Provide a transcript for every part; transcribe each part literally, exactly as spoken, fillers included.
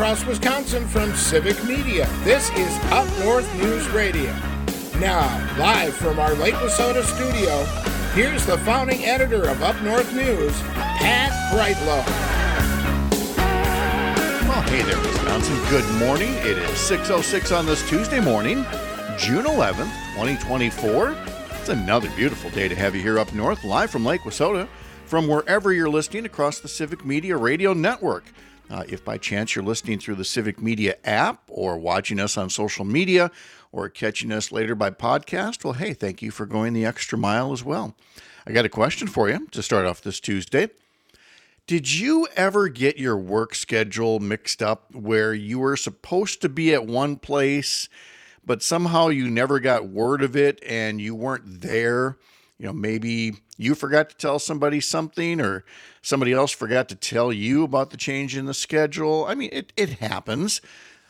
across Wisconsin from Civic Media. This is Up North News Radio. Now, live from our Lake Wissota studio, here's the founding editor of Up North News, Pat Brightlow. Well, hey there, Wisconsin. Good morning. It is six oh six on this Tuesday morning, June eleventh, twenty twenty-four. It's another beautiful day to have you here up north, live from Lake Wissota, from wherever you're listening across the Civic Media Radio Network. Uh, if by chance you're listening through the Civic Media app or watching us on social media or catching us later by podcast, well, hey, thank you for going the extra mile as well. I got a question for you to start off this Tuesday. Did you ever get your work schedule mixed up where you were supposed to be at one place, but somehow you never got word of it and you weren't there? You know, maybe you forgot to tell somebody something or somebody else forgot to tell you about the change in the schedule. I mean, it, it happens.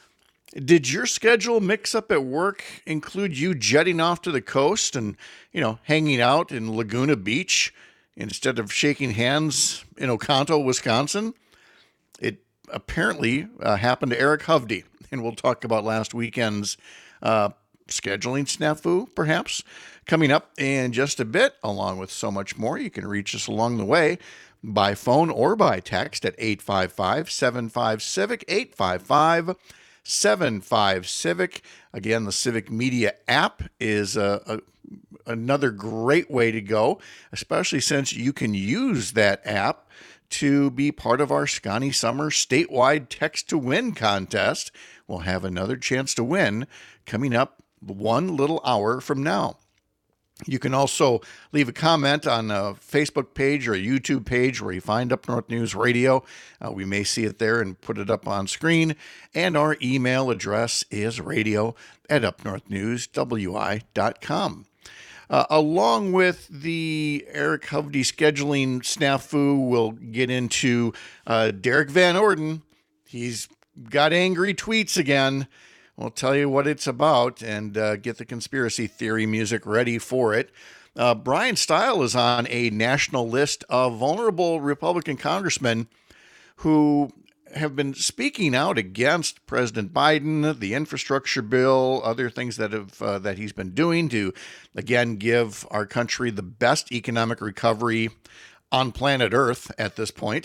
Did your schedule mix up at work include you jetting off to the coast and, you know, hanging out in Laguna Beach instead of shaking hands in Oconto, Wisconsin? It apparently uh, happened to Eric Hovde, and we'll talk about last weekend's uh, scheduling snafu, perhaps, coming up in just a bit, along with so much more. You can reach us along the way by phone or by text at eight five five, seven five, CIVIC, eight five five, seven five, CIVIC. Again, the Civic Media app is a, a, another great way to go, especially since you can use that app to be part of our Scotty Summer statewide Text to Win contest. We'll have another chance to win coming up one little hour from now. You can also leave a comment on a Facebook page or a YouTube page where you find Up North News Radio. Uh, we may see it there and put it up on screen. And our email address is radio at upnorthnewswi dot com. Uh, along with the Eric Hovde scheduling snafu, we'll get into uh, Derek Van Orden. He's got angry tweets again. We'll tell you what it's about and uh, get the conspiracy theory music ready for it. Uh, Brian Stile is on a national list of vulnerable Republican congressmen who have been speaking out against President Biden, the infrastructure bill, other things that have uh, that he's been doing to, again, give our country the best economic recovery on planet Earth at this point.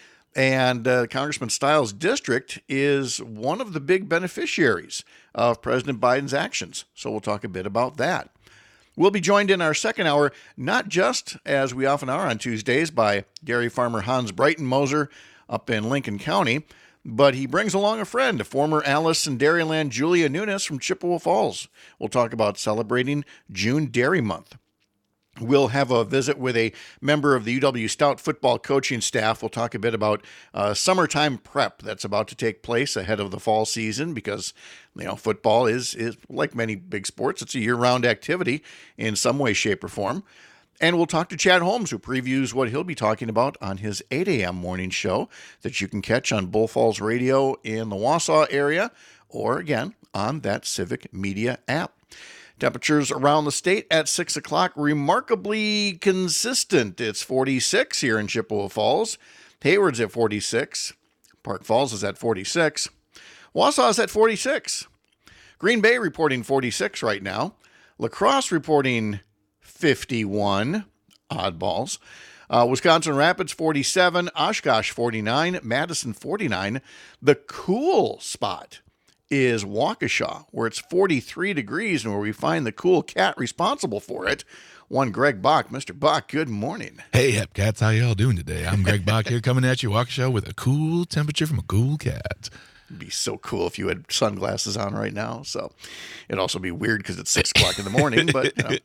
And uh, Congressman Stiles' district is one of the big beneficiaries of President Biden's actions. So we'll talk a bit about that. We'll be joined in our second hour, not just as we often are on Tuesdays, by dairy farmer Hans Breitenmoser up in Lincoln County, but he brings along a friend, former Alice in Dairyland Julia Nunes from Chippewa Falls. We'll talk about celebrating June Dairy Month. We'll have a visit with a member of the U W Stout football coaching staff. We'll talk a bit about uh, summertime prep that's about to take place ahead of the fall season because, you know, football is, is like many big sports. It's a year-round activity in some way, shape, or form. And we'll talk to Chad Holmes, who previews what he'll be talking about on his eight a.m. morning show that you can catch on Bull Falls Radio in the Wausau area or, again, on that Civic Media app. Temperatures around the state at six o'clock, remarkably consistent. It's forty-six here in Chippewa Falls. Hayward's at forty-six. Park Falls is at forty-six. Wausau is at forty-six. Green Bay reporting forty-six right now. La Crosse reporting fifty-one. Oddballs. Uh, Wisconsin Rapids forty-seven. Oshkosh forty-nine. Madison forty-nine. The cool spot is Waukesha, where it's forty-three degrees and where we find the cool cat responsible for it, one Greg Bach. Mister Bach, good morning. Hey, Hepcats, how y'all doing today? I'm Greg Bach here coming at you, Waukesha, with a cool temperature from a cool cat. It'd be so cool if you had sunglasses on right now. So it'd also be weird because it's six o'clock in the morning, but you know,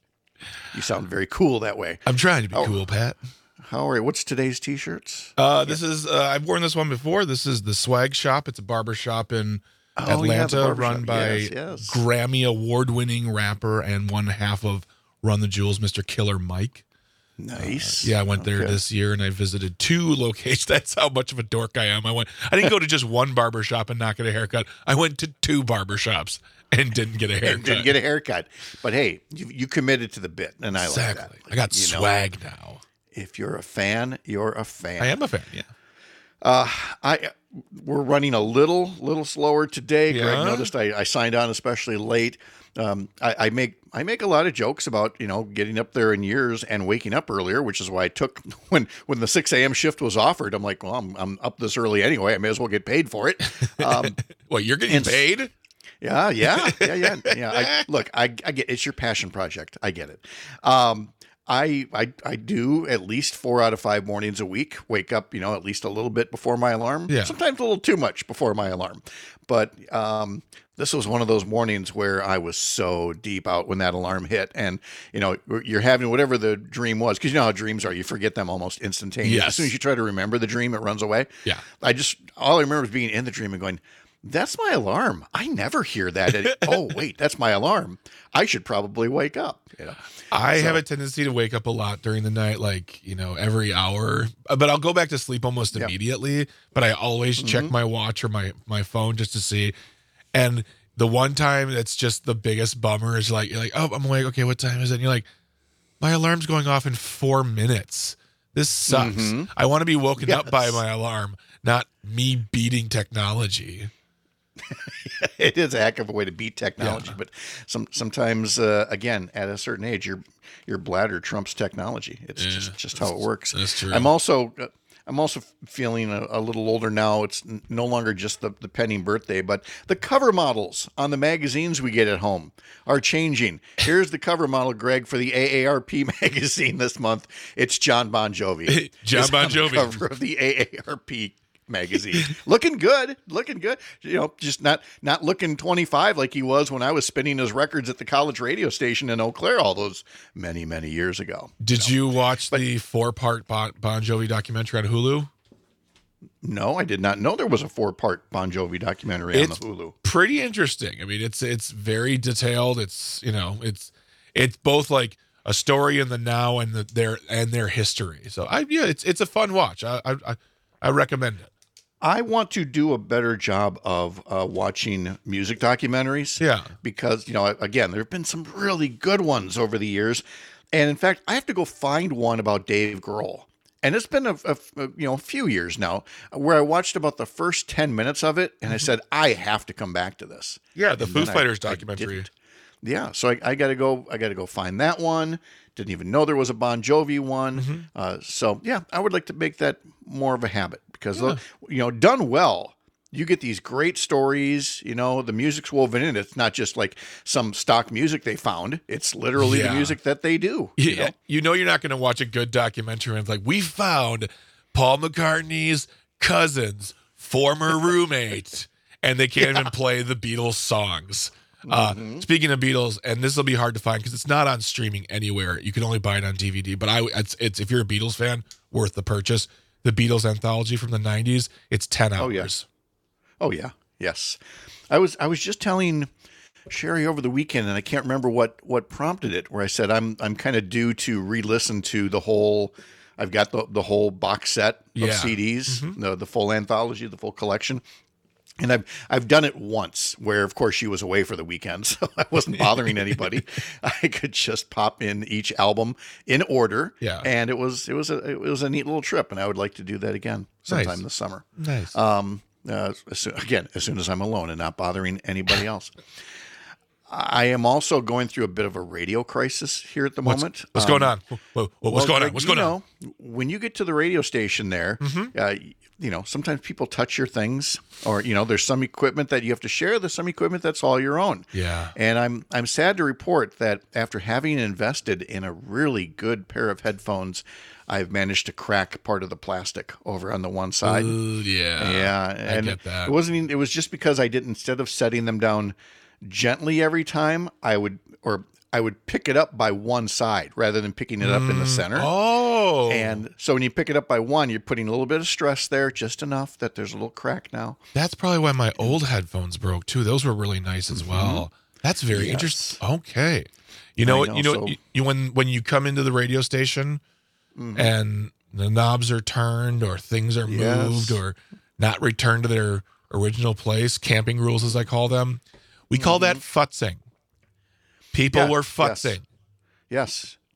you sound very cool that way. I'm trying to be oh. cool, Pat. How are you? What's today's t-shirts? Uh, this is, uh, I've worn this one before. This is the Swag Shop. It's a barber shop in Oh, Atlanta, yeah, run by yes, yes. Grammy award-winning rapper and one half of Run the Jewels, Mister Killer Mike. Nice. Uh, yeah, I went there okay. this year and I visited two locations. That's how much of a dork I am. I went. I didn't go to just one barbershop and not get a haircut. I went to two barbershops and didn't get a haircut. And didn't get a haircut. But hey, you, you committed to the bit, and I exactly. like that. I got you swag know, now. If you're a fan, you're a fan. I am a fan, yeah. Uh, I we're running a little little slower today. Yeah? Greg noticed I, I signed on especially late. Um, I, I make I make a lot of jokes about you know getting up there in years and waking up earlier, which is why I took when when the six a.m. shift was offered. I'm like, well, I'm I'm up this early anyway. I may as well get paid for it. Um, Well, you're getting and- paid? yeah, yeah, yeah, yeah, yeah. I, look, I I get it's your passion project. I get it. Um, I, I I do at least four out of five mornings a week. Wake up, you know, at least a little bit before my alarm. Yeah. Sometimes a little too much before my alarm. But um, this was one of those mornings where I was so deep out when that alarm hit, and you know, you're having whatever the dream was, because you know how dreams are. You forget them almost instantaneously. Yes. As soon as you try to remember the dream, it runs away. Yeah. I just all I remember was being in the dream and going, that's my alarm. I never hear that. Any- oh, wait, that's my alarm. I should probably wake up. You know? I So- have a tendency to wake up a lot during the night, like, you know, every hour, but I'll go back to sleep almost Yep. immediately. But I always check my watch or my, my phone just to see. And the one time that's just the biggest bummer is like, you're like, oh, I'm awake. Okay, what time is it? And you're like, my alarm's going off in four minutes. This sucks. Mhm. I want to be woken up by Yes. my alarm, not me beating technology. It is a heck of a way to beat technology, Yeah. but some sometimes, uh, again, at a certain age, your your bladder trumps technology. It's Yeah, just just how it works. that's true. I'm also uh, I'm also feeling a, a little older now. It's n- no longer just the, the pending birthday, but the cover models on the magazines we get at home are changing. Here's the cover model, Greg, for the A A R P magazine this month. It's John Bon Jovi. John Is Bon on the Jovi. cover of the A A R P magazine. Looking good, looking good. You know, just not not looking twenty-five like he was when I was spinning his records at the college radio station in Eau Claire all those many, many years ago. Did you watch the four part bon, bon Jovi documentary on Hulu? No, I did not know there was a four-part Bon Jovi documentary It's on the Hulu. pretty interesting. I mean, it's it's very detailed. It's you know, it's it's both like a story in the now and the their and their history. So I yeah, it's it's a fun watch. I I I recommend it. I want to do a better job of uh, watching music documentaries. Yeah. Because, you know, again, there have been some really good ones over the years. And in fact, I have to go find one about Dave Grohl. And it's been a, a you know a few years now where I watched about the first ten minutes of it, and I said I have to come back to this. Yeah, the And Foo then I- Fighters I documentary. didn't. Yeah, so I, I got to go. I got to go find that one. Didn't even know there was a Bon Jovi one. Mm-hmm. Uh, so yeah, I would like to make that more of a habit because uh, you know, done well, you get these great stories. You know, the music's woven in. It's not just like some stock music they found. It's literally Yeah. the music that they do. Yeah, You know? you know you're not going to watch a good documentary and it's like we found Paul McCartney's cousin's former roommate, and they can't even play the Beatles songs. Uh, Speaking of Beatles, and this will be hard to find because it's not on streaming anywhere. You can only buy it on D V D. But I, it's, it's if you're a Beatles fan, worth the purchase. The Beatles anthology from the nineties. It's ten hours. Oh, yeah. Oh yeah, yes. I was I was just telling Sherry over the weekend, and I can't remember what what prompted it. Where I said I'm I'm kind of due to re-listen to the whole. I've got the the whole box set of Yeah. C Ds, the the full anthology, the full collection. And I've I've done it once, where of course she was away for the weekend, so I wasn't bothering anybody. I could just pop in each album in order, Yeah. And it was it was a it was a neat little trip, and I would like to do that again sometime Nice. this summer. Nice. Um, uh, as soon, again, as soon as I'm alone and not bothering anybody else. I am also going through a bit of a radio crisis here at the what's, moment. what's Um, going on? What- what- what's well, going on? Greg, What's you going on? know, when you get to the radio station there, uh, you know, sometimes people touch your things, or you know, there's some equipment that you have to share. There's some equipment that's all your own. Yeah. And I'm I'm sad to report that after having invested in a really good pair of headphones, I've managed to crack part of the plastic over on the one side. Ooh, yeah. Yeah, I and get that. it wasn't. even- It was just because I didn't. Instead of setting them down gently every time, I would or I would pick it up by one side rather than picking it up in the center. Oh. And so when you pick it up by one, you're putting a little bit of stress there, just enough that there's a little crack now. That's probably why my old headphones broke too. Those were really nice as well. That's very Yes. interesting. Okay. You know I what? know, You know so- you, you when when you come into the radio station and the knobs are turned or things are Yes. moved or not returned to their original place, camping rules as I call them. We call that futzing. People Yeah, were yes. futzing. Yes,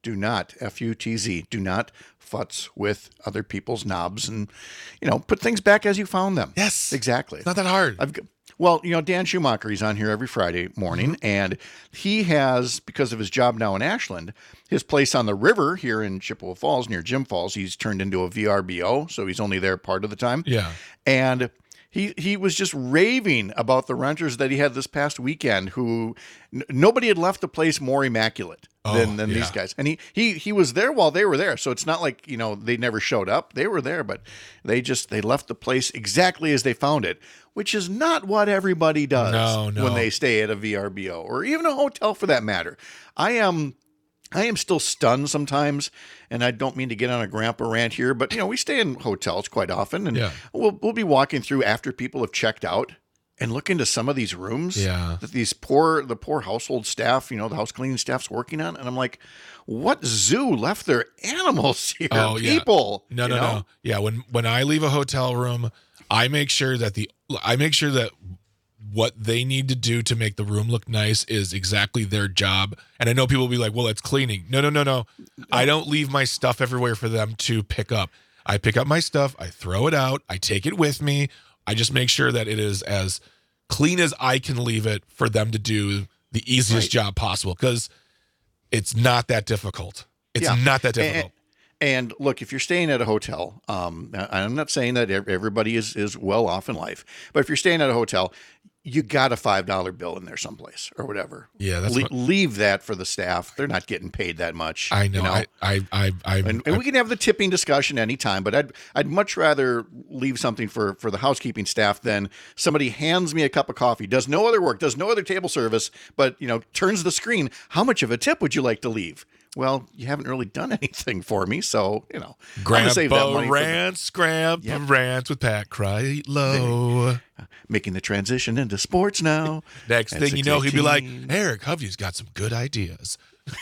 do not, F U T Z, do not futz with other people's knobs and, you know, put things back as you found them. Yes. Exactly. It's not that hard. I've got, well, you know, Dan Schumacher, he's on here every Friday morning, mm-hmm. and he has, because of his job now in Ashland, his place on the river here in Chippewa Falls, near Jim Falls, he's turned into a V R B O, so he's only there part of the time. Yeah. And he he was just raving about the renters that he had this past weekend who n- nobody had left the place more immaculate than, oh, than yeah. these guys. And he, he he was there while they were there. So it's not like, you know, they never showed up. They were there, but they just they left the place exactly as they found it, which is not what everybody does no, no. when they stay at a V R B O or even a hotel for that matter. I am I am still stunned sometimes, and I don't mean to get on a grandpa rant here, but you know, we stay in hotels quite often, and yeah. we'll we'll be walking through after people have checked out and look into some of these rooms yeah. that these poor the poor household staff, you know, the house cleaning staff's working on, and I'm like, what zoo left their animals here? Oh, people. Yeah. No, no, know? no. Yeah, when when I leave a hotel room, I make sure that the I make sure that what they need to do to make the room look nice is exactly their job. And I know people will be like, well, it's cleaning. No, no, no, no. I don't leave my stuff everywhere for them to pick up. I pick up my stuff. I throw it out. I take it with me. I just make sure that it is as clean as I can leave it for them to do the easiest right. job possible. Because it's not that difficult. It's yeah. not that difficult. And, and look, if you're staying at a hotel, um, I'm not saying that everybody is, is well off in life, but if you're staying at a hotel, you got a five dollar bill in there someplace or whatever. Yeah, that's Le- what... leave that for the staff. They're not getting paid that much. I know. You know? I, I, I, I, and, and I, we can have the tipping discussion anytime, but I'd, I'd much rather leave something for, for the housekeeping staff than somebody hands me a cup of coffee, does no other work, does no other table service, but, you know, turns the screen. How much of a tip would you like to leave? Well, you haven't really done anything for me, so, you know. Grandpa save that money rants, the... Grandpa yep. rants with Pat Kreitlow. Making the transition into sports now. Next thing you know, he'd be like, Eric Hovde's got some good ideas.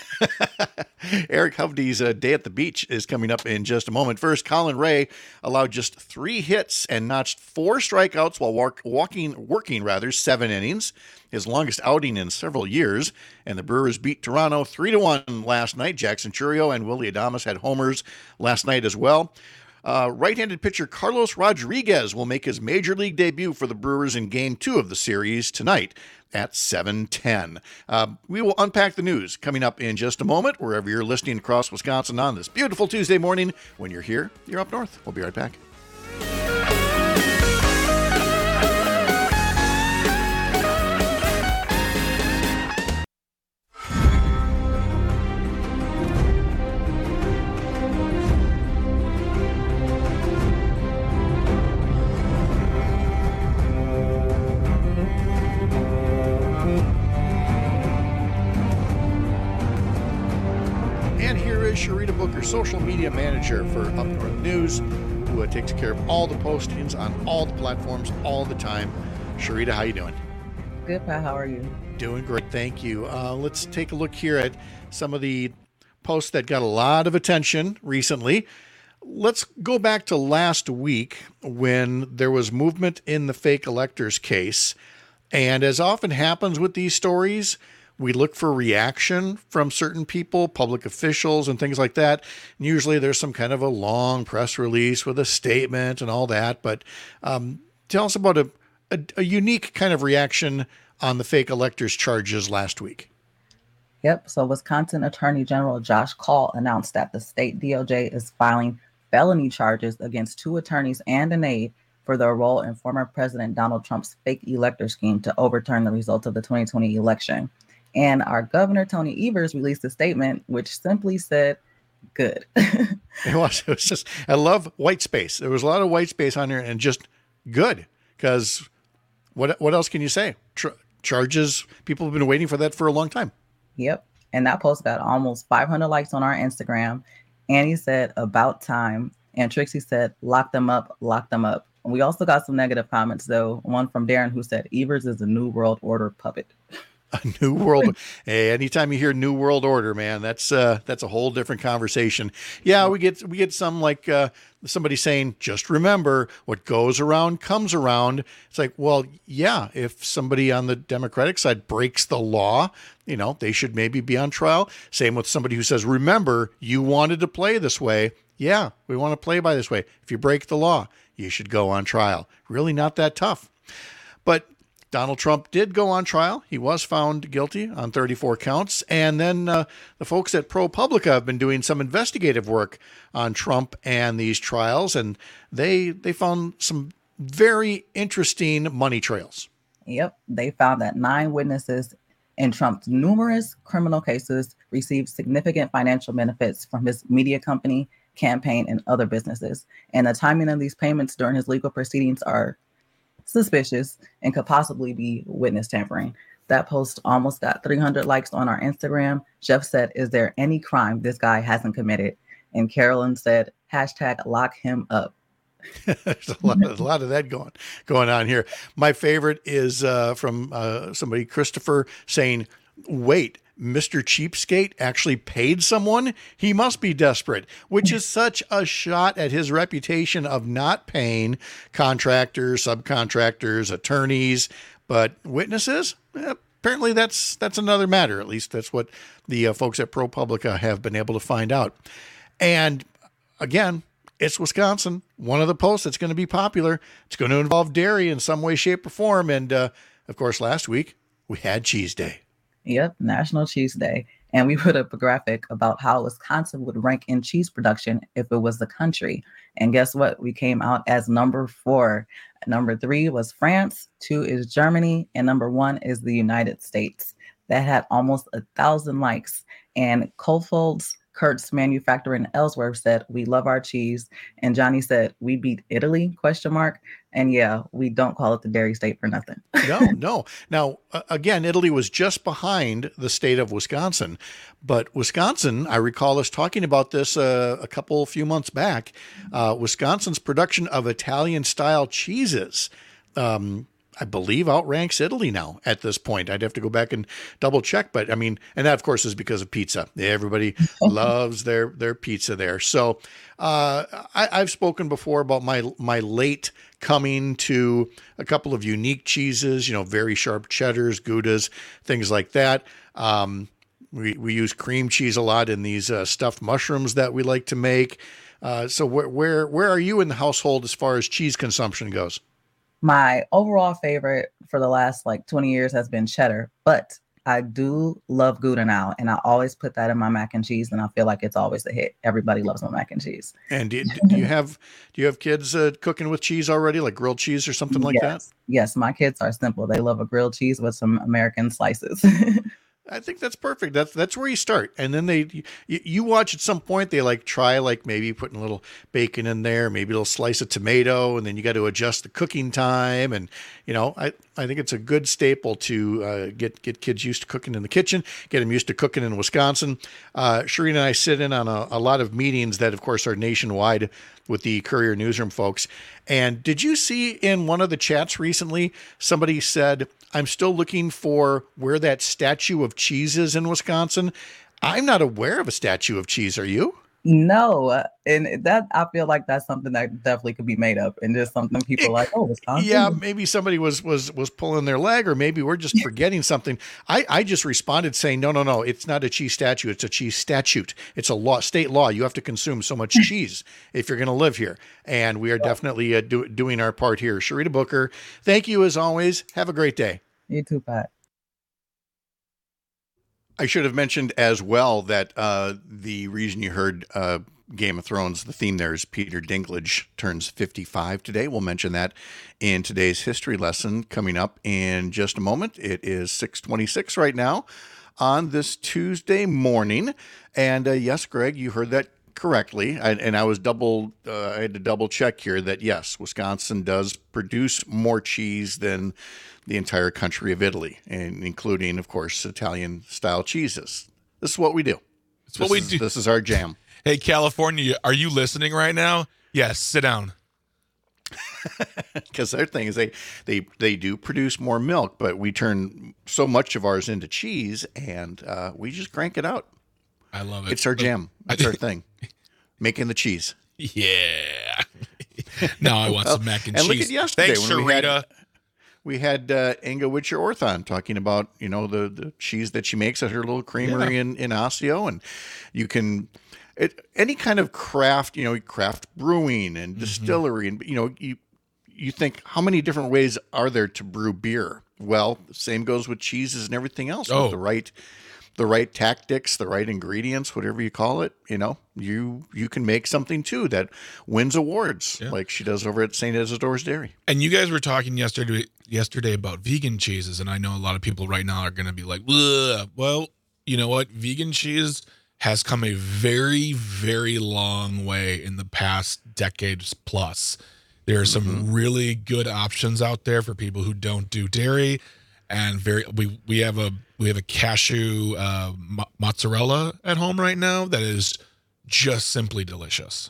Eric Hovde's uh, day at the beach is coming up in just a moment. First, Colin Ray allowed just three hits and notched four strikeouts while walk, walking, working rather seven innings, his longest outing in several years. And the Brewers beat Toronto three to one last night. Jackson Chourio and Willy Adames had homers last night as well. Uh, right-handed pitcher Carlos Rodriguez will make his major league debut for the Brewers in Game Two of the series tonight at seven ten. Uh, we will unpack the news coming up in just a moment, wherever you're listening across Wisconsin on this beautiful Tuesday morning. When you're here, you're up north. We'll be right back. Sharita Booker, social media manager for Up North News, who uh, takes care of all the postings on all the platforms all the time. Sharita, how you doing? Good, Pat. How are you? Doing great, thank you. Uh, let's take a look here at some of the posts that got a lot of attention recently. Let's go back to last week when there was movement in the fake electors case. And as often happens with these stories, we look for reaction from certain people, public officials and things like that. And usually there's some kind of a long press release with a statement and all that. But um, tell us about a, a, a unique kind of reaction on the fake electors charges last week. Yep. So Wisconsin Attorney General Josh Kaul announced that the state D O J is filing felony charges against two attorneys and an aide for their role in former President Donald Trump's fake elector scheme to overturn the results of the twenty twenty election. And our governor, Tony Evers, released a statement which simply said, good. It was, it was just, I love white space. There was a lot of white space on there and just good. Because what what else can you say? Tr- charges, people have been waiting for that for a long time. Yep. And that post got almost five hundred likes on our Instagram. Annie said, about time. And Trixie said, lock them up, lock them up. And we also got some negative comments, though. One from Darren who said, Evers is a New World Order puppet. A new world. Hey, anytime you hear New World Order, man, that's uh, that's a whole different conversation. Yeah, we get we get some like uh, somebody saying, just remember, what goes around comes around. It's like, well, yeah, if somebody on the Democratic side breaks the law, you know, they should maybe be on trial. Same with somebody who says, remember, you wanted to play this way. Yeah, we want to play by this way. If you break the law, you should go on trial. Really not that tough. But Donald Trump did go on trial. He was found guilty on thirty-four counts. And then uh, the folks at ProPublica have been doing some investigative work on Trump and these trials, and they they found some very interesting money trails. Yep. They found that nine witnesses in Trump's numerous criminal cases received significant financial benefits from his media company, campaign, and other businesses. And the timing of these payments during his legal proceedings are suspicious and could possibly be witness tampering. That post almost got three hundred likes on our Instagram. Jeff said, is there any crime this guy hasn't committed? And Carolyn said, hashtag lock him up. There's a lot, a lot of that going going on here. My favorite is uh, from uh, somebody, Christopher, saying, wait, Mister Cheapskate actually paid someone? He must be desperate, which is such a shot at his reputation of not paying contractors, subcontractors, attorneys, but witnesses? Eh, apparently that's that's another matter. At least that's what the uh, folks at ProPublica have been able to find out. And again, it's Wisconsin. One of the posts that's going to be popular. It's going to involve dairy in some way, shape, or form. And uh, of course, last week we had Cheese Day. Yep, National Cheese Day. And we put up a graphic about how Wisconsin would rank in cheese production if it was the country. And guess what? We came out as number four. Number three was France, two is Germany, and number one is the United States. That had almost a thousand likes. And Coalfolds, Kurt's Manufacturing Ellsworth said, we love our cheese. And Johnny said, we beat Italy, question mark. And yeah, we don't call it the dairy state for nothing. no, no. Now, uh, again, Italy was just behind the state of Wisconsin. But Wisconsin, I recall us talking about this uh, a couple, few months back. Uh, Wisconsin's production of Italian-style cheeses, um, I believe, outranks Italy now at this point. I'd have to go back and double check. But I mean, and that, of course, is because of pizza. Everybody loves their their pizza there. So uh, I, I've spoken before about my my late coming to a couple of unique cheeses, you know, very sharp cheddars, Goudas, things like that. Um, we, we use cream cheese a lot in these uh, stuffed mushrooms that we like to make. Uh, so where, where where are you in the household as far as cheese consumption goes? My overall favorite for the last like twenty years has been cheddar, but I do love Gouda now, and I always put that in my mac and cheese, and I feel like it's always a hit. Everybody loves my mac and cheese. And do you, do you have do you have kids uh, cooking with cheese already, like grilled cheese or something like yes. that? Yes, my kids are simple. They love a grilled cheese with some American slices. I think that's perfect. That's that's where you start, and then they you, you watch at some point they like try like maybe putting a little bacon in there, maybe a little slice of tomato, and then you got to adjust the cooking time. And you know, I, I think it's a good staple to uh, get get kids used to cooking in the kitchen, get them used to cooking in Wisconsin. Uh, Shireen and I sit in on a, a lot of meetings that, of course, are nationwide with the Courier Newsroom folks. And did you see in one of the chats recently, somebody said, I'm still looking for where that statue of cheese is in Wisconsin. I'm not aware of a statue of cheese. Are you? No, and that I feel like that's something that definitely could be made up, and just something people are like, oh, Wisconsin. Yeah, maybe somebody was was was pulling their leg, or maybe we're just forgetting something. I I just responded saying, no, no, no, it's not a cheese statue, it's a cheese statute. It's a law, state law. You have to consume so much cheese if you're going to live here, and we are definitely uh, do, doing our part here. Sharita Booker, thank you as always. Have a great day. You too, Pat. I should have mentioned as well that uh, the reason you heard uh, Game of Thrones, the theme there is Peter Dinklage turns fifty-five today. We'll mention that in today's history lesson coming up in just a moment. It is six twenty-six right now on this Tuesday morning. And uh, yes, Greg, you heard that correctly. I, and I was double, uh, I had to double check here that yes, Wisconsin does produce more cheese than the entire country of Italy, and including, of course, Italian style cheeses. This is what we do. It's what we is, do. This is our jam. Hey, California, are you listening right now? Yes, sit down. Because their thing is they, they they do produce more milk, but we turn so much of ours into cheese, and uh, we just crank it out. I love it. It's our jam. It's our thing. Making the cheese. Yeah. Now I want well, some mac and, and cheese. Look at yesterday Thanks, when we had, Sharita. we had uh, Inga Witcher Orthon talking about, you know, the, the cheese that she makes at her little creamery Yeah. in, in Osseo. And you can, it, any kind of craft, you know, craft brewing and distillery, mm-hmm. and, you know, you, you think, how many different ways are there to brew beer? Well, the same goes with cheeses and everything else. Oh. With the right, the right tactics, the right ingredients, whatever you call it, you know, you you can make something too that wins awards, Yeah. like she does over at Saint Isidore's Dairy. And you guys were talking yesterday yesterday about vegan cheeses, and I know a lot of people right now are going to be like, ugh. Well, you know what? Vegan cheese has come a very, very long way in the past decades plus. There are some mm-hmm. really good options out there for people who don't do dairy, and very we we have a we have a cashew uh, mo- mozzarella at home right now that is just simply delicious.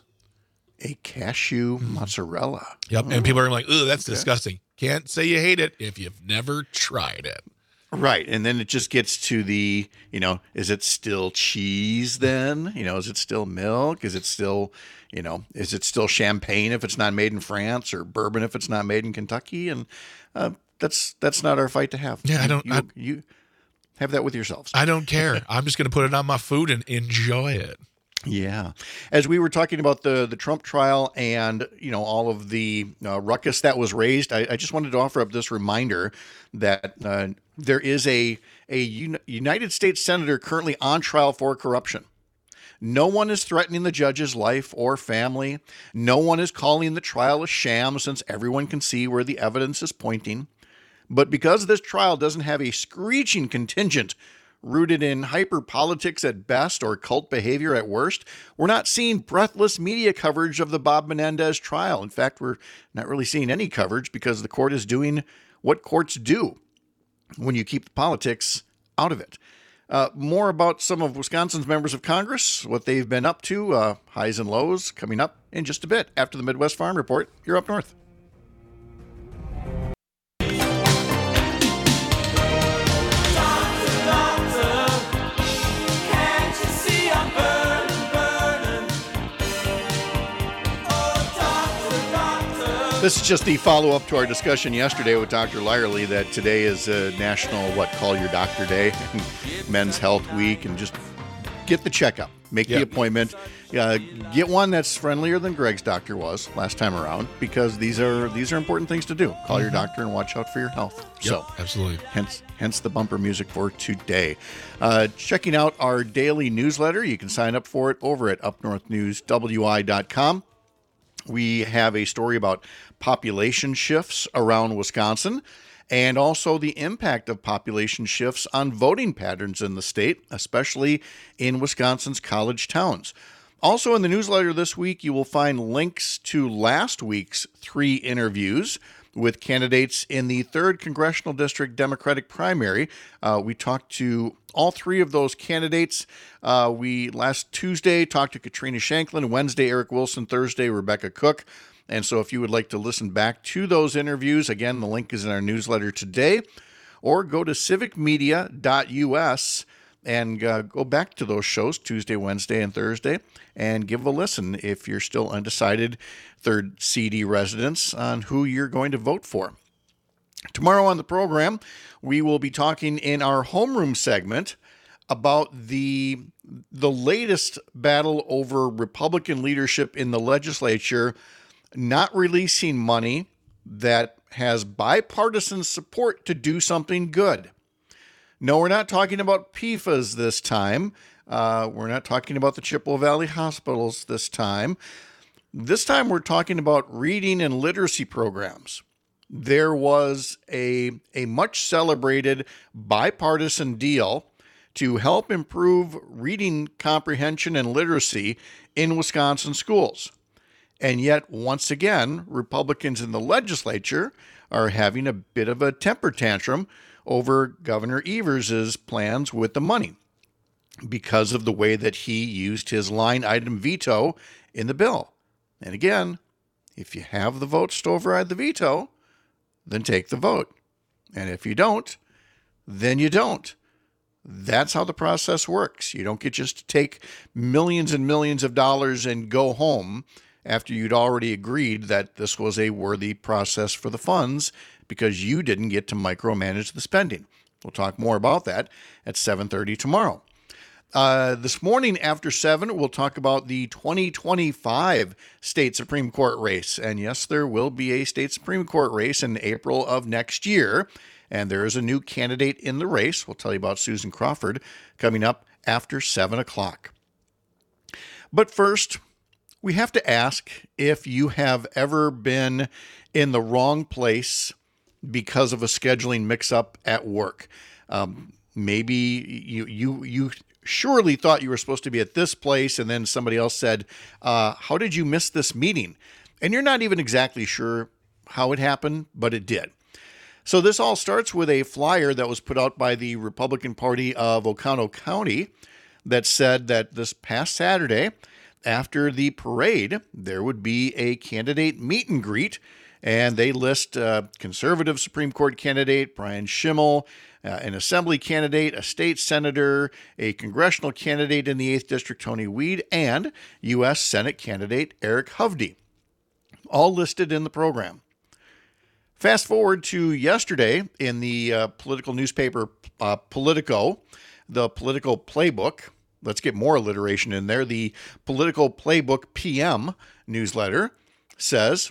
A cashew mozzarella. Yep, Oh, and people are like, "Ugh, that's okay. disgusting." Can't say you hate it if you've never tried it. Right. And then it just gets to the, you know, is it still cheese then? You know, is it still milk? Is it still, you know, is it still champagne if it's not made in France, or bourbon if it's not made in Kentucky? And uh, that's that's not our fight to have. Yeah, I don't- You, I- you have that with yourselves. I don't care. I'm just going to put it on my food and enjoy it. Yeah. As we were talking about the, the Trump trial and, you know, all of the uh, ruckus that was raised, I, I just wanted to offer up this reminder that uh, there is a, a Un- United States senator currently on trial for corruption. No one is threatening the judge's life or family. No one is calling the trial a sham, since everyone can see where the evidence is pointing. But because this trial doesn't have a screeching contingent rooted in hyper politics at best or cult behavior at worst, we're not seeing breathless media coverage of the Bob Menendez trial. In fact, we're not really seeing any coverage because the court is doing what courts do when you keep the politics out of it. Uh, more about some of Wisconsin's members of Congress, what they've been up to, uh, highs and lows, coming up in just a bit after the Midwest Farm Report. You're up north. This is just the follow-up to our discussion yesterday with Doctor Lyerly that today is a national, what, Call Your Doctor Day, Men's Health Week, and just get the checkup, make Yep. the appointment, uh, get one that's friendlier than Greg's doctor was last time around, because these are these are important things to do. Call your doctor and watch out for your health. Yep, So, absolutely. hence hence the bumper music for today. Uh, checking out our daily newsletter, you can sign up for it over at up north news w i dot com. We have a story about population shifts around Wisconsin, and also the impact of population shifts on voting patterns in the state, especially in Wisconsin's college towns. Also in the newsletter this week, you will find links to last week's three interviews with candidates in the third Congressional District Democratic primary. Uh, we talked to all three of those candidates. Uh, we last Tuesday talked to Katrina Shanklin, Wednesday Eric Wilson, Thursday Rebecca Cook. And so if you would like to listen back to those interviews, again, the link is in our newsletter today, or go to civic media dot u s and uh, go back to those shows Tuesday, Wednesday, and Thursday, and give a listen if you're still undecided, third C D residents, on who you're going to vote for. Tomorrow on the program, we will be talking in our homeroom segment about the the latest battle over Republican leadership in the legislature not releasing money that has bipartisan support to do something good. No, we're not talking about P F A S this time. Uh, we're not talking about the Chippewa Valley hospitals this time. This time we're talking about reading and literacy programs. There was a, a much celebrated bipartisan deal to help improve reading comprehension and literacy in Wisconsin schools. And yet, once again, Republicans in the legislature are having a bit of a temper tantrum over Governor Evers' plans with the money because of the way that he used his line item veto in the bill. And again, If you have the votes to override the veto, then take the vote. And if you don't, then you don't. That's how the process works. You don't get just to take millions and millions of dollars and go home after you'd already agreed that this was a worthy process for the funds because you didn't get to micromanage the spending. We'll talk more about that at seven thirty tomorrow. Uh, this morning after seven, we'll talk about the twenty twenty-five state Supreme Court race. And yes, there will be a state Supreme Court race in April of next year. And there is a new candidate in the race. We'll tell you about Susan Crawford coming up after seven o'clock. But first, we have to ask if you have ever been in the wrong place because of a scheduling mix-up at work. Um, maybe you you you surely thought you were supposed to be at this place, and then somebody else said, uh, how did you miss this meeting? And you're not even exactly sure how it happened, but it did. So this all starts with a flyer that was put out by the Republican Party of Oconto County that said that this past Saturday, after the parade, there would be a candidate meet and greet, and they list uh, conservative Supreme Court candidate Brian Schimmel, uh, an assembly candidate, a state senator, a congressional candidate in the eighth District, Tony Weed, and U S Senate candidate Eric Hovde, all listed in the program. Fast forward to yesterday in the uh, political newspaper uh, Politico, the Political Playbook. Let's get more alliteration in there. The Political Playbook P M newsletter says,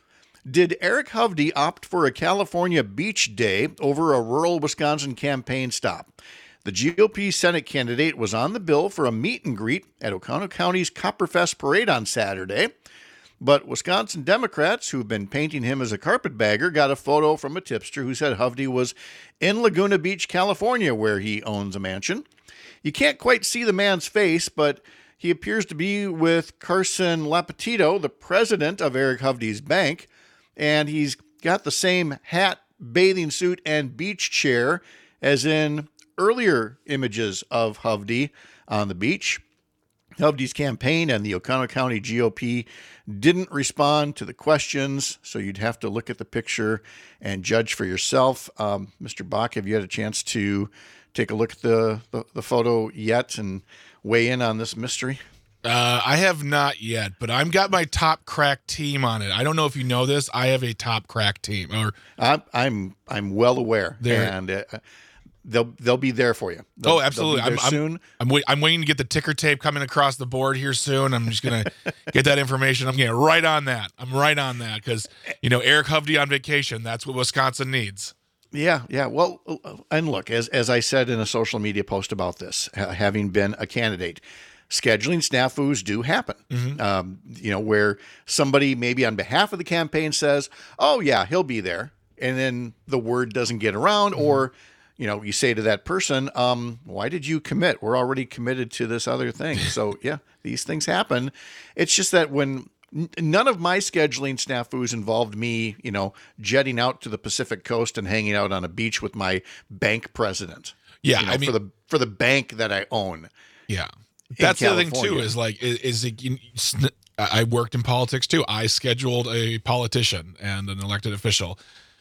did Eric Hovde opt for a California beach day over a rural Wisconsin campaign stop? The G O P Senate candidate was on the bill for a meet and greet at Oconto County's Copperfest parade on Saturday, but Wisconsin Democrats, who've been painting him as a carpetbagger, got a photo from a tipster who said Hovde was in Laguna Beach, California, where he owns a mansion. You can't quite see the man's face, but he appears to be with Carson Lapetito, the president of Eric Hovde's bank, and he's got the same hat, bathing suit, and beach chair as in earlier images of Hovde on the beach. Hovde's campaign and the Oconto County G O P didn't respond to the questions, so you'd have to look at the picture and judge for yourself. Um, Mister Bach, have you had a chance to take a look at the, the, the photo yet and weigh in on this mystery? Uh, I have not yet, but I've got my top crack team on it. I don't know if you know this. I have a top crack team. Or I'm I'm I'm well aware, There- and uh, they'll they'll be there for you. They'll, oh, absolutely. they'll be there I'm, soon. I'm, I'm, wait, I'm waiting to get the ticker tape coming across the board here soon. I'm just going to get that information. I'm getting right on that. I'm right on that because, you know, Eric Hovde on vacation. That's what Wisconsin needs. Yeah, yeah. Well, and look, as as I said in a social media post about this, ha- having been a candidate, scheduling snafus do happen. Mm-hmm. Um, you know, where somebody maybe on behalf of the campaign says, "Oh yeah, he'll be there," and then the word doesn't get around, mm-hmm. or you know, you say to that person, um, "Why did you commit? We're already committed to this other thing." So yeah, these things happen. It's just that when none of my scheduling snafus involved me, you know, jetting out to the Pacific Coast and hanging out on a beach with my bank president. Yeah, you know, I mean, for the for the bank that I own. Yeah, that's the other thing too. California. Is like is, is it, you- sn- I worked in politics too. I scheduled a politician and an elected official.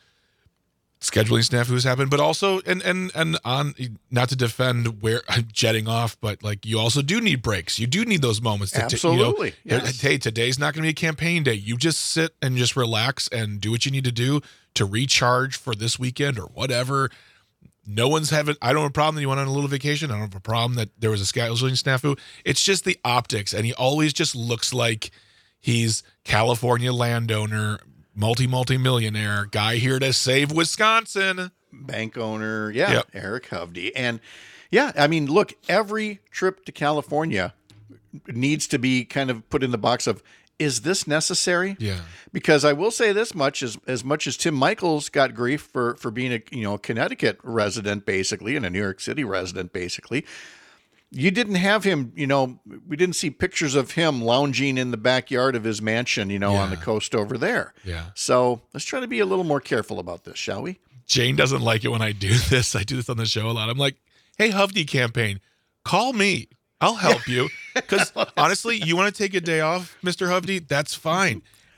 Scheduling snafus happen, but also and and and on not to defend where I'm jetting off, but like you also do need breaks. You do need those moments. To Absolutely. T- you know, Yes. Hey, today's not going to be a campaign day. You just sit and just relax and do what you need to do to recharge for this weekend or whatever. No one's having. I don't have a problem that you went on a little vacation. I don't have a problem that there was a scheduling snafu. It's just the optics, and he always just looks like he's California landowner. Multi, multi-millionaire guy here to save Wisconsin. Bank owner, yeah, Yep. Eric Hovde. And yeah, I mean, look, every trip to California needs to be kind of put in the box of, is this necessary? Yeah. Because I will say this much, as as much as Tim Michaels got grief for for being a you know a Connecticut resident basically and a New York City resident basically, you didn't have him, you know, we didn't see pictures of him lounging in the backyard of his mansion, you know, on the Yeah. coast over there. Yeah. So let's try to be a little more careful about this, shall we? Jane doesn't like it when I do this. I do this on the show a lot. I'm like, hey, Hovde campaign, call me. I'll help you. Because honestly, you want to take a day off, Mister Hovde? That's fine.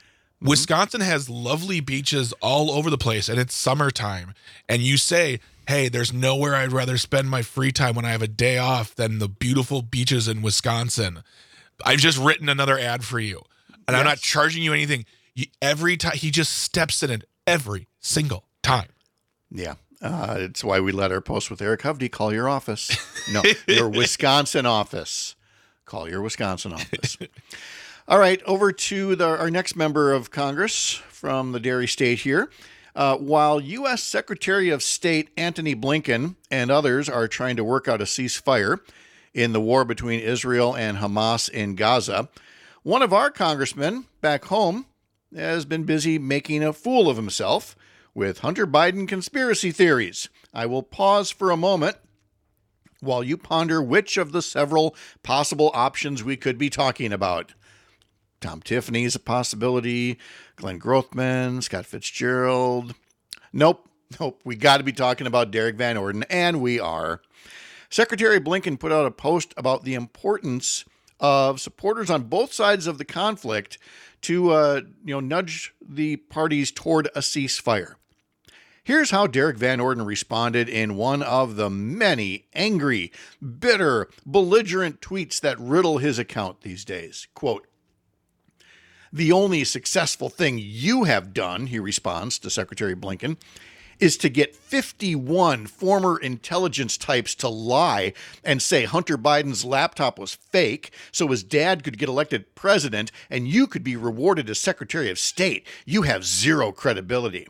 Wisconsin has lovely beaches all over the place, and it's summertime. And you say, hey, there's nowhere I'd rather spend my free time when I have a day off than the beautiful beaches in Wisconsin. I've just written another ad for you, and yes. I'm not charging you anything. You, every time he just steps in it every single time. Yeah. Uh, it's why we let our post with Eric Hovde call your office. No, your Wisconsin office. Call your Wisconsin office. All right, over to the, our next member of Congress from the Dairy State here. Uh, while U S Secretary of State Antony Blinken and others are trying to work out a ceasefire in the war between Israel and Hamas in Gaza, one of our congressmen back home has been busy making a fool of himself with Hunter Biden conspiracy theories. I will pause for a moment while you ponder which of the several possible options we could be talking about. Tom Tiffany is a possibility. Glenn Grothman, Scott Fitzgerald. Nope, nope. We got to be talking about Derek Van Orden, and we are. Secretary Blinken put out a post about the importance of supporters on both sides of the conflict to, uh, you know, nudge the parties toward a ceasefire. Here's how Derek Van Orden responded in one of the many angry, bitter, belligerent tweets that riddle his account these days. Quote, "The only successful thing you have done," he responds to Secretary Blinken, "is to get fifty-one former intelligence types to lie and say Hunter Biden's laptop was fake so his dad could get elected president and you could be rewarded as Secretary of State. You have zero credibility."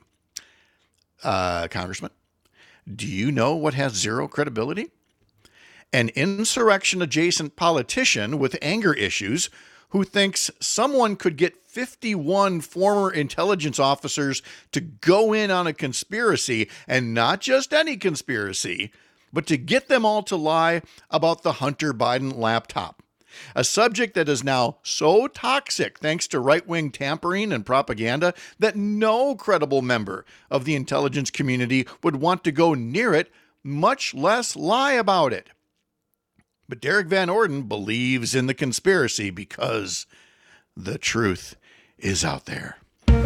Uh, Congressman, do you know what has zero credibility? An insurrection-adjacent politician with anger issues who thinks someone could get fifty-one former intelligence officers to go in on a conspiracy, and not just any conspiracy, but to get them all to lie about the Hunter Biden laptop. A subject that is now so toxic thanks to right-wing tampering and propaganda that no credible member of the intelligence community would want to go near it, much less lie about it. But Derek Van Orden believes in the conspiracy because the truth is out there.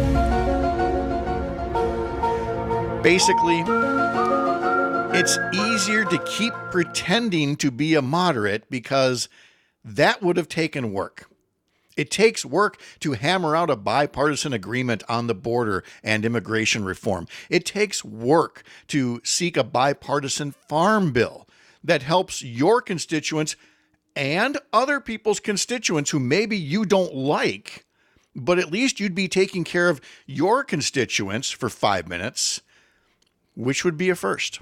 Basically, it's easier to keep pretending to be a moderate because that would have taken work. It takes work to hammer out a bipartisan agreement on the border and immigration reform. It takes work to seek a bipartisan farm bill that helps your constituents and other people's constituents who maybe you don't like, but at least you'd be taking care of your constituents for five minutes, which would be a first.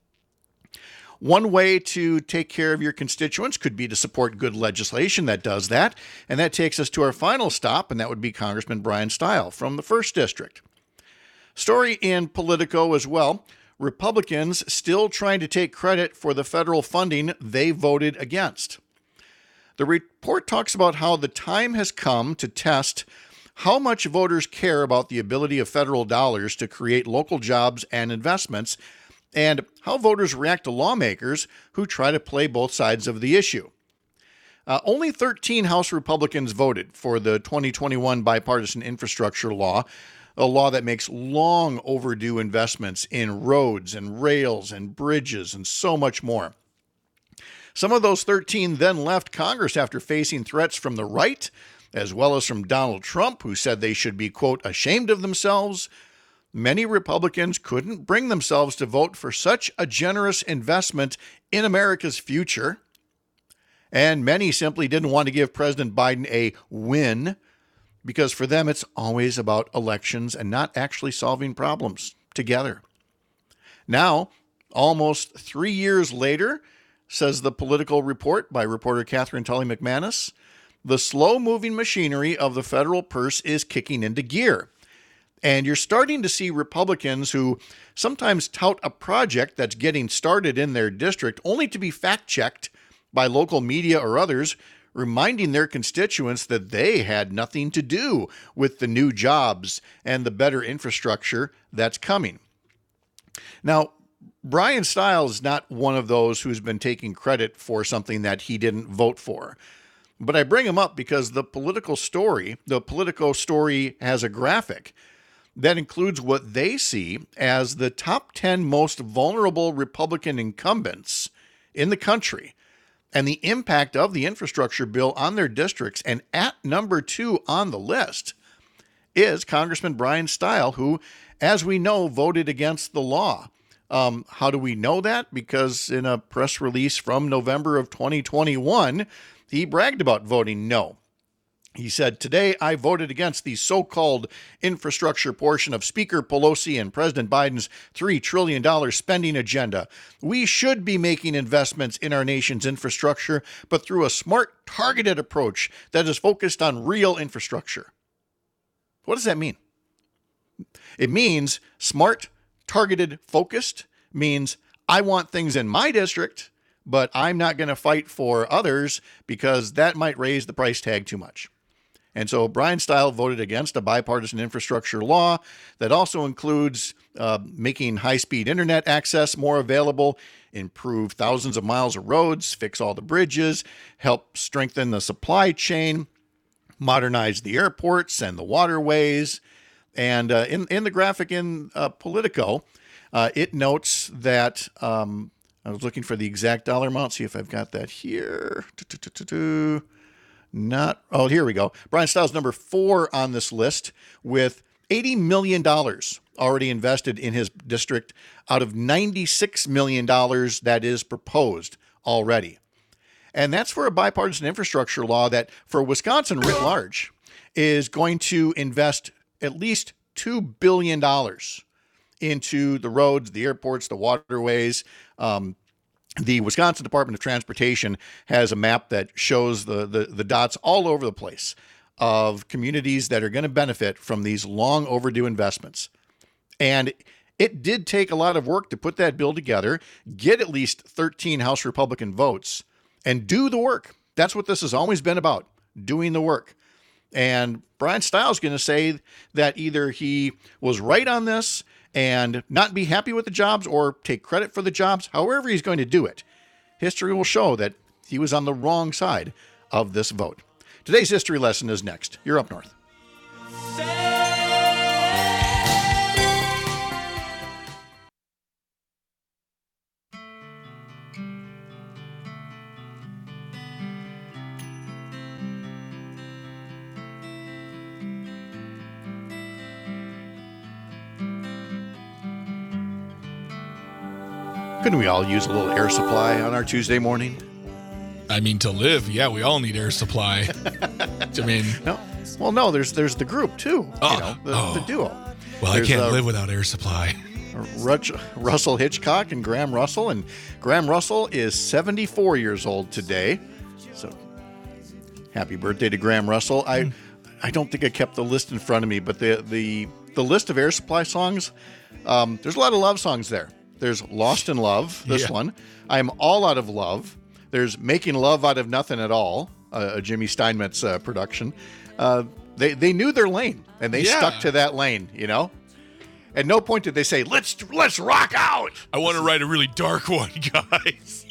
One way to take care of your constituents could be to support good legislation that does that, and that takes us to our final stop, and that would be Congressman Brian Stile from the first District. Story in Politico as well. Republicans still trying to take credit for the federal funding they voted against. The report talks about how the time has come to test how much voters care about the ability of federal dollars to create local jobs and investments, and how voters react to lawmakers who try to play both sides of the issue. Uh, only thirteen House Republicans voted for the twenty twenty-one bipartisan infrastructure law, a law that makes long overdue investments in roads and rails and bridges and so much more. Some of those thirteen then left Congress after facing threats from the right, as well as from Donald Trump, who said they should be, quote, ashamed of themselves. Many Republicans couldn't bring themselves to vote for such a generous investment in America's future. And many simply didn't want to give President Biden a win, because for them it's always about elections and not actually solving problems together. Now, almost three years later, says the Political Report by reporter Catherine Tully McManus, the slow-moving machinery of the federal purse is kicking into gear. And you're starting to see Republicans who sometimes tout a project that's getting started in their district only to be fact-checked by local media or others, reminding their constituents that they had nothing to do with the new jobs and the better infrastructure that's coming. Now, Brian Stile is not one of those who's been taking credit for something that he didn't vote for. But I bring them up because the political story, the Politico story has a graphic that includes what they see as the top ten most vulnerable Republican incumbents in the country and the impact of the infrastructure bill on their districts. And at number two on the list is Congressman Brian Stile, who, as we know, voted against the law. Um, how do we know that? Because in a press release from November of twenty twenty-one, he bragged about voting no. He said, "Today I voted against the so-called infrastructure portion of Speaker Pelosi and President Biden's three trillion dollars spending agenda. We should be making investments in our nation's infrastructure, but through a smart, targeted approach that is focused on real infrastructure." What does that mean? It means smart, targeted, focused means I want things in my district, but I'm not going to fight for others because that might raise the price tag too much. And so Brian Stile voted against a bipartisan infrastructure law that also includes uh, making high-speed internet access more available, improve thousands of miles of roads, fix all the bridges, help strengthen the supply chain, modernize the airports and the waterways. And uh, in, in the graphic in uh, Politico, uh, it notes that um, I was looking for the exact dollar amount. See if I've got that here. Not, oh, here we go. Brian Stile's number four on this list with eighty million dollars already invested in his district out of ninety-six million dollars that is proposed already. And that's for a bipartisan infrastructure law that for Wisconsin writ large is going to invest at least two billion dollars into the roads, the airports, the waterways. Um, the Wisconsin Department of Transportation has a map that shows the, the, the dots all over the place of communities that are going to benefit from these long overdue investments. And it did take a lot of work to put that bill together, get at least thirteen House Republican votes, and do the work. That's what this has always been about, doing the work. And Brian Stile is going to say that either he was right on this and not be happy with the jobs or take credit for the jobs, however he's going to do it. History will show that he was on the wrong side of this vote. Today's history lesson is next. You're Up North. Couldn't we all use a little air supply on our Tuesday morning? I mean, to live, yeah, we all need air supply. I mean, no. Well, no, there's there's the group too. Oh, you know, the, oh. the duo. Well, there's, I can't uh, live without air supply. Rutch, Russell Hitchcock and Graham Russell, and Graham Russell is seventy-four years old today. So, happy birthday to Graham Russell. I mm. I don't think I kept the list in front of me, but the the the list of air supply songs, um, there's a lot of love songs there. There's Lost in Love, this yeah. one. I'm All Out of Love. There's Making Love Out of Nothing at All, a, a Jimmy Steinmetz uh, production. Uh, they they knew their lane, and they yeah. stuck to that lane, you know? At no point did they say, let's let's rock out. I want to write a really dark one, guys.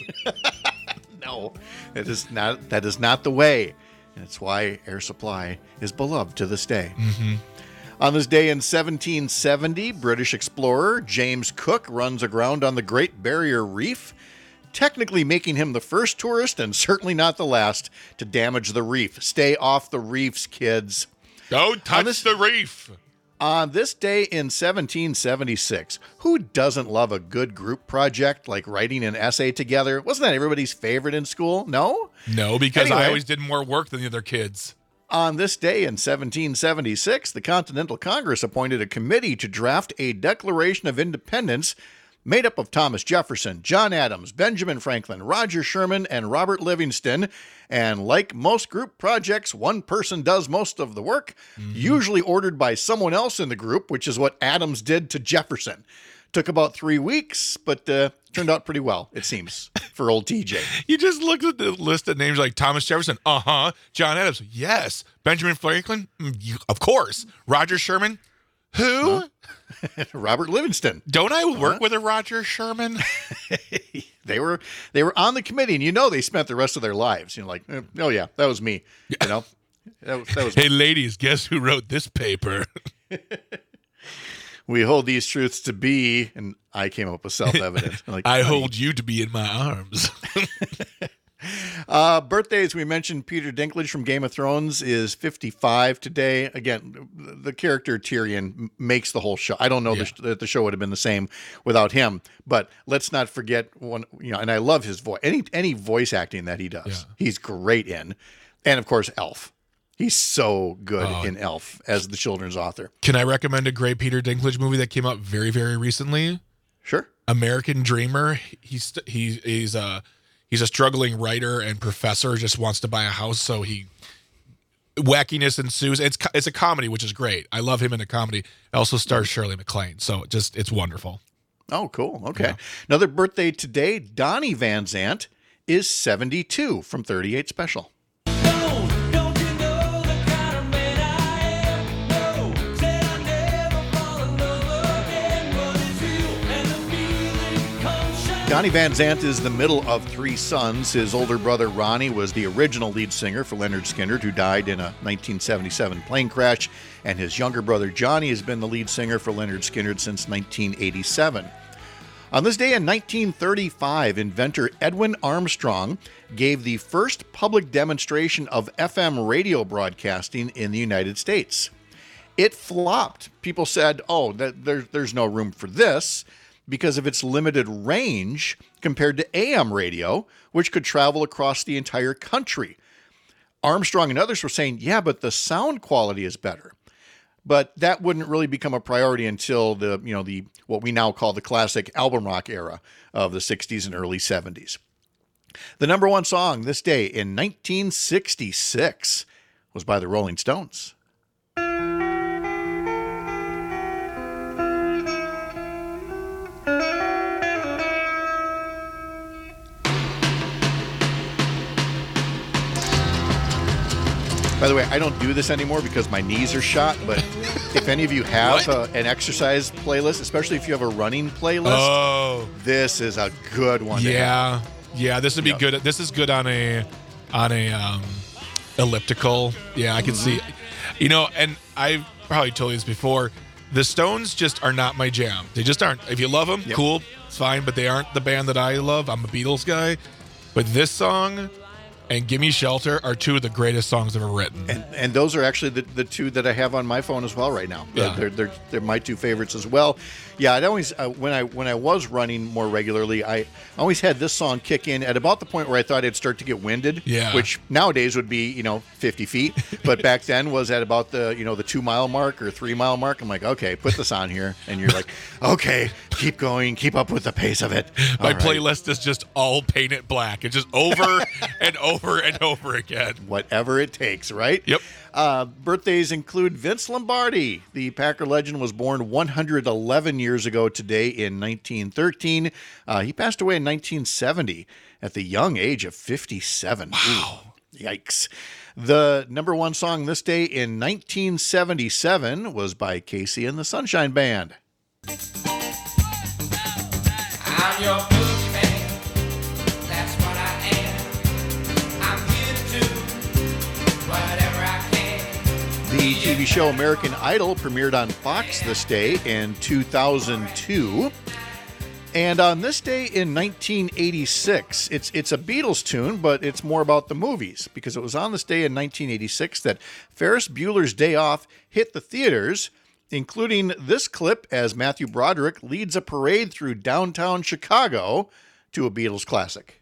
No, that is not, that is not the way. And it's why Air Supply is beloved to this day. Mm-hmm. On this day in seventeen seventy, British explorer James Cook runs aground on the Great Barrier Reef, technically making him the first tourist and certainly not the last to damage the reef. Stay off the reefs, kids. Don't touch this, the reef. On this day in seventeen seventy-six, who doesn't love a good group project like writing an essay together? Wasn't that everybody's favorite in school? No? No, because anyway, I always did more work than the other kids. On this day in seventeen seventy-six, the Continental Congress appointed a committee to draft a Declaration of Independence made up of Thomas Jefferson, John Adams, Benjamin Franklin, Roger Sherman, and Robert Livingston. And like most group projects, one person does most of the work, mm-hmm. usually ordered by someone else in the group, which is what Adams did to Jefferson. Took about three weeks, but uh, turned out pretty well, it seems, for old T J. You just looked at the list of names like Thomas Jefferson. Uh-huh. John Adams. Yes. Benjamin Franklin. Mm, you, of course. Roger Sherman. Who? Huh? Robert Livingston. Don't I work huh? with a Roger Sherman? they were they were on the committee, and you know they spent the rest of their lives. You know, like, oh yeah, that was me. You know, that was, that was hey, ladies, guess who wrote this paper? We hold these truths to be, and I came up with self-evident. Like, I hold you to be in my arms. uh, birthdays, we mentioned Peter Dinklage from Game of Thrones is fifty-five today. Again, the character Tyrion makes the whole show. I don't know yeah. that the, the show would have been the same without him, but let's not forget one, you know, and I love his voice. Any, any voice acting that he does, yeah. he's great in. And of course, Elf. He's so good oh. in Elf as the children's author. Can I recommend a great Peter Dinklage movie that came out very, very recently? Sure. American Dreamer. He's he, he's a he's a struggling writer and professor. Just wants to buy a house, so he wackiness ensues. It's it's a comedy, which is great. I love him in a comedy. It also stars Shirley MacLaine, so just it's wonderful. Oh, cool. Okay. Yeah. Another birthday today. Donnie Van Zant is seventy-two from thirty-eight Special. Donnie Van Zant is the middle of three sons. His older brother Ronnie was the original lead singer for Lynyrd Skynyrd, who died in a nineteen seventy-seven plane crash, and his younger brother Johnny has been the lead singer for Lynyrd Skynyrd since nineteen eighty-seven. On this day in nineteen thirty-five, inventor Edwin Armstrong gave the first public demonstration of F M radio broadcasting in the United States. It flopped. People said, oh, that, there, there's no room for this, because of its limited range compared to A M radio, which could travel across the entire country. Armstrong and others were saying, yeah, but the sound quality is better. But that wouldn't really become a priority until the, you know, the what we now call the classic album rock era of the sixties and early seventies. The number one song this day in nineteen sixty-six was by the Rolling Stones. By the way, I don't do this anymore because my knees are shot, but if any of you have a, an exercise playlist, especially if you have a running playlist, oh. this is a good one. Yeah, yeah, this would be yep. good. This is good on a on a um, elliptical. Yeah, I can mm-hmm. see. You know, and I've probably told you this before. The Stones just are not my jam. They just aren't. If you love them, yep. cool, it's fine. But they aren't the band that I love. I'm a Beatles guy. But this song and Gimme Shelter are two of the greatest songs ever written. And and those are actually the, the two that I have on my phone as well right now. Yeah. They're, they're, they're my two favorites as well. Yeah, I'd always, uh, when I when I was running more regularly, I always had this song kick in at about the point where I thought I'd start to get winded, yeah. which nowadays would be, you know, fifty feet. But back then was at about the, you know, the two mile mark or three mile mark. I'm like, okay, put this on here. And you're like, okay, keep going, keep up with the pace of it. My all right. playlist is just all painted black. It's just over and over and over again. Whatever it takes, right? Yep. Uh, birthdays include Vince Lombardi. The Packer legend was born one hundred eleven years ago today in nineteen thirteen. Uh, he passed away in nineteen seventy at the young age of fifty-seven. Wow. Ooh, yikes. The number one song this day in nineteen seventy-seven was by Casey and the Sunshine Band. I'm your boogie man. That's what I am. I'm here to do whatever I can. The T V show American Idol premiered on Fox this day in two thousand two. And on this day in nineteen eighty-six, it's it's a Beatles tune, but it's more about the movies, because it was on this day in nineteen eighty-six that Ferris Bueller's Day Off hit the theaters, including this clip as Matthew Broderick leads a parade through downtown Chicago to a Beatles classic.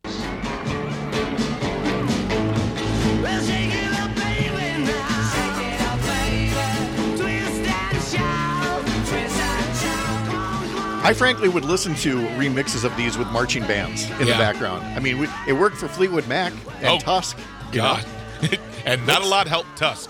I frankly would listen to remixes of these with marching bands in yeah. the background. I mean, we, it worked for Fleetwood Mac and oh, Tusk. God. And not a lot helped Tusk.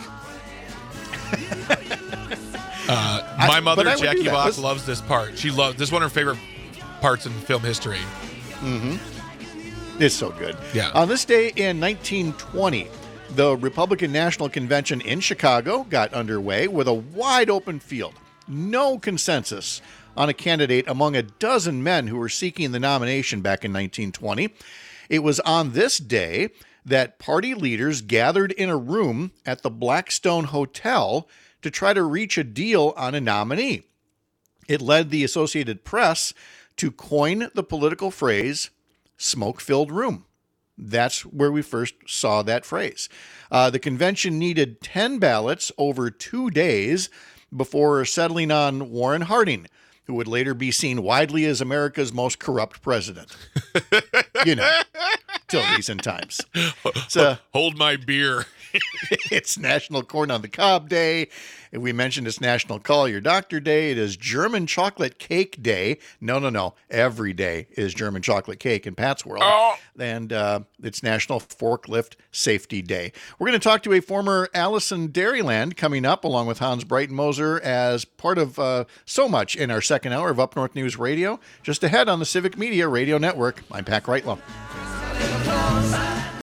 uh, my I, mother, Jackie Jackie Box, loves this part. She loves this is one of her favorite parts in film history. Mm-hmm. It's so good. Yeah. On this day in nineteen twenty, the Republican National Convention in Chicago got underway with a wide open field. No consensus on a candidate among a dozen men who were seeking the nomination back in nineteen twenty. It was on this day that party leaders gathered in a room at the Blackstone Hotel to try to reach a deal on a nominee. It led the Associated Press to coin the political phrase smoke-filled room. That's where we first saw that phrase. Uh, the convention needed ten ballots over two days before settling on Warren Harding, who would later be seen widely as America's most corrupt president. You know, till recent times. So, Hold my beer. it's National Corn on the Cob Day. And we mentioned it's National Call Your Doctor Day. It is German Chocolate Cake Day. No, no, no. Every day is German Chocolate Cake in Pat's world. Oh. And uh, it's National Forklift Safety Day. We're going to talk to a former Allison Dairyland coming up, along with Hans Breitenmoser, as part of uh, so much in our second hour of Up North News Radio. Just ahead on the Civic Media Radio Network, I'm Pat Kreitlow. Close.